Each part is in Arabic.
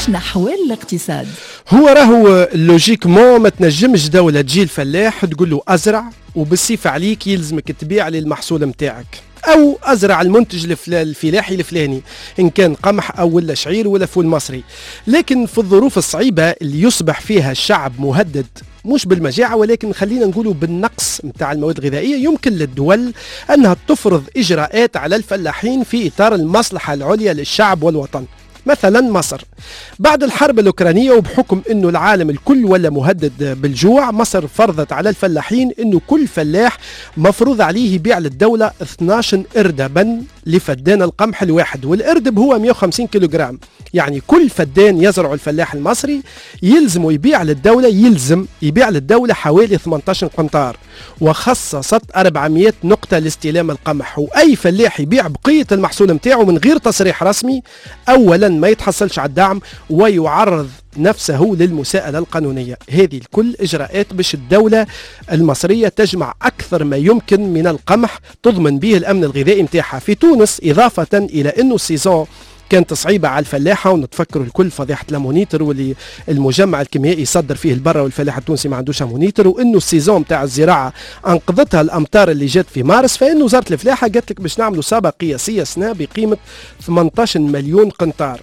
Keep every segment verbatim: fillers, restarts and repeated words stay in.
نحو الاقتصاد. هو راهو لوجيكمون ما تنجمش دولة تجي الفلاح تقول له أزرع وبالصيف عليك يلزمك تبيع لي المحصول متاعك، أو أزرع المنتج الفلاحي الفلاني إن كان قمح أو ولا شعير ولا فول مصري. لكن في الظروف الصعيبة اللي يصبح فيها الشعب مهدد مش بالمجاعة ولكن خلينا نقولوا بالنقص متاع المواد الغذائية، يمكن للدول أنها تفرض إجراءات على الفلاحين في إطار المصلحة العليا للشعب والوطن. مثلا مصر بعد الحرب الأوكرانية وبحكم أنه العالم الكل ولا مهدد بالجوع، مصر فرضت على الفلاحين أنه كل فلاح مفروض عليه يبيع للدولة اثناش إردبا لفدان القمح الواحد، والإردب هو مئة وخمسين كيلوغرام. يعني كل فدان يزرع الفلاح المصري يلزم يبيع للدولة يلزم يبيع للدولة حوالي ثمانية عشر قنطار، وخصصت أربعمئة نقطة لاستلام القمح. وأي فلاح يبيع بقية المحصول متاعه من غير تصريح رسمي أولا ما يتحصلش على الدعم ويعرض نفسه للمساءلة القانونية. هذه الكل إجراءات باش الدولة المصرية تجمع أكثر ما يمكن من القمح تضمن به الأمن الغذائي متاعها. في تونس إضافة إلى أنه السيزون كانت صعيبة على الفلاحة، ونتفكروا الكل فضيحة المونيتر واللي المجمع الكيميائي يصدر فيه البرة والفلاح التونسي ما عندوش مونيتر، وانه السيزون تاع الزراعة انقذتها الامطار اللي جات في مارس، فانه وزارة الفلاحة قالت لك باش نعملوا سابقة قياسية سنة بقيمة ثمانية عشر مليون قنطار.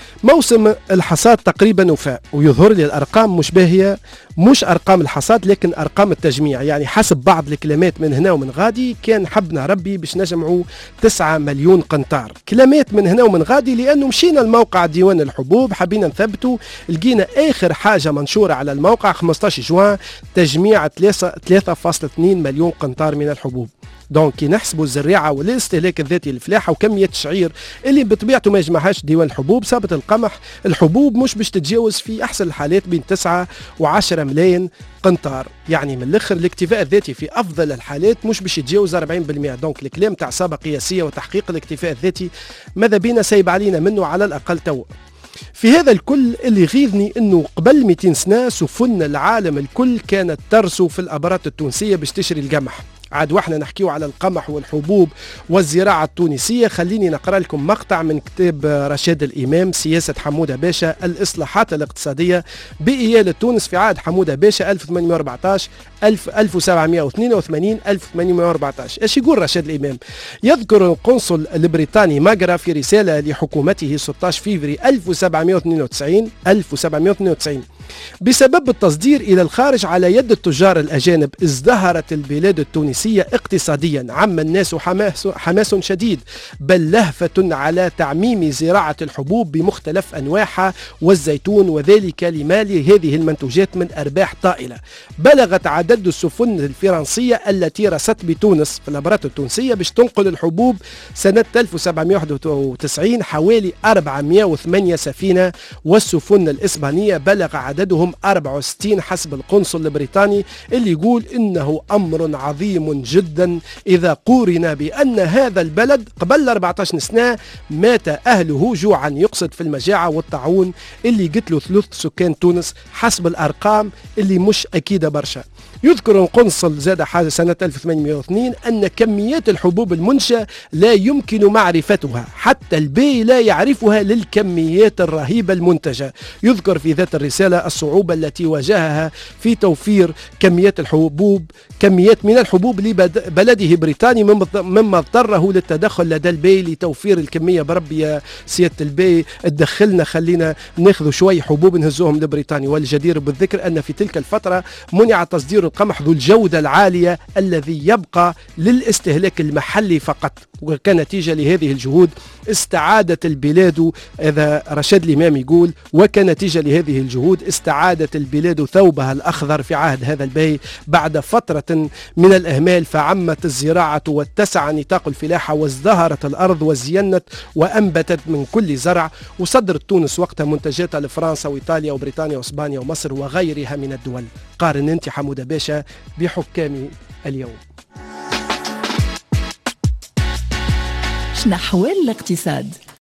موسم الحصاد تقريبا وفاء، ويظهر لي الارقام مش باهيه، مش ارقام الحصاد لكن ارقام التجميع. يعني حسب بعض الكلمات من هنا ومن غادي كان حبنا ربي باش نجمعوا تسعة مليون قنطار. كلمات من هنا ومن غادي لانه مشينا الموقع ديوان الحبوب حبينا نثبتوا، لقينا اخر حاجه منشوره على الموقع خمسة عشر جوان تجميع ثلاثة فاصلة اثنين مليون قنطار من الحبوب. دونك كي نحسبوا الزراعه والاستهلاك الذاتي للفلاحه وكميه الشعير اللي بطبيعته ما يجمعهاش ديوان الحبوب، ثابت القمح الحبوب مش باش تتجاوز في احسن الحالات بين تسعة وعشرة ملايين قنطار. يعني من الاخر الاكتفاء الذاتي في افضل الحالات مش باش يتجاوز أربعين بالمئة. دونك الكلام تاع سابقه قياسيه وتحقيق الاكتفاء الذاتي ماذا بينا سايب علينا منه على الاقل تو. في هذا الكل اللي يغيظني انه قبل مئتين سنه سفن العالم الكل كانت ترسو في الابارات التونسيه باش تشري القمح. عاد واحنا نحكيو على القمح والحبوب والزراعة التونسية، خليني نقرأ لكم مقطع من كتاب رشاد الإمام سياسة حمودة باشا الإصلاحات الاقتصادية بإيالة تونس في عهد حمودة باشا ألف وثمانمئة وأربعة عشر ألف وسبعمئة واثنين وثمانين ألف وثمانمئة وأربعة عشر. ايش يقول رشاد الإمام؟ يذكر القنصل البريطاني ماجرا في رسالة لحكومته ستة عشر فبراير ألف وسبعمئة واثنين وتسعين ألف وسبعمئة واثنين وتسعين بسبب التصدير إلى الخارج على يد التجار الأجانب ازدهرت البلاد التونسية اقتصاديا، عم الناس حماس, حماس شديد بل لهفة على تعميم زراعة الحبوب بمختلف أنواعها والزيتون، وذلك لمال هذه المنتوجات من أرباح طائلة. بلغت عدد السفن الفرنسية التي رست بتونس في الأبارات التونسية باش تنقل الحبوب سنة ألف وسبعمئة وواحد وتسعين حوالي أربعمئة وثمانية سفينة، والسفن الإسبانية بلغ عددهم أربعة وستين حسب القنصل البريطاني، اللي يقول إنه أمر عظيم جدا إذا قورن بأن هذا البلد قبل أربعة عشر سنة مات أهله جوعا، يقصد في المجاعة والطاعون اللي قتلوا ثلث سكان تونس حسب الأرقام اللي مش أكيدة برشا. يذكر القنصل زاد حاجة سنة ألف وثمانمئة واثنين أن كميات الحبوب المنشأة لا يمكن معرفتها، حتى البي لا يعرفها للكميات الرهيبة المنتجة. يذكر في ذات الرسالة الصعوبة التي واجهها في توفير كميات الحبوب كميات من الحبوب لبلده بريطاني، مما اضطره للتدخل لدى البي لتوفير الكمية. بربي يا سيادة البي ادخلنا خلينا ناخذ شوي حبوب نهزوهم لبريطانيا. والجدير بالذكر أن في تلك الفترة منع تصدير القمح ذو الجودة العالية الذي يبقى للاستهلاك المحلي فقط. وكنتيجة لهذه الجهود استعادت البلاد، إذا رشاد الإمام يقول، وكنتيجة لهذه الجهود استعادت البلاد ثوبها الأخضر في عهد هذا البي بعد فترة من الإهمال، فعمت الزراعة واتسع نطاق الفلاحة وازدهرت الأرض وزينت وأنبتت من كل زرع. وصدرت تونس وقتها منتجاتها لفرنسا وإيطاليا وبريطانيا وإسبانيا ومصر وغيرها من الدول. قارن أنت حمودة باشا بحكام اليوم. نحو الاقتصاد.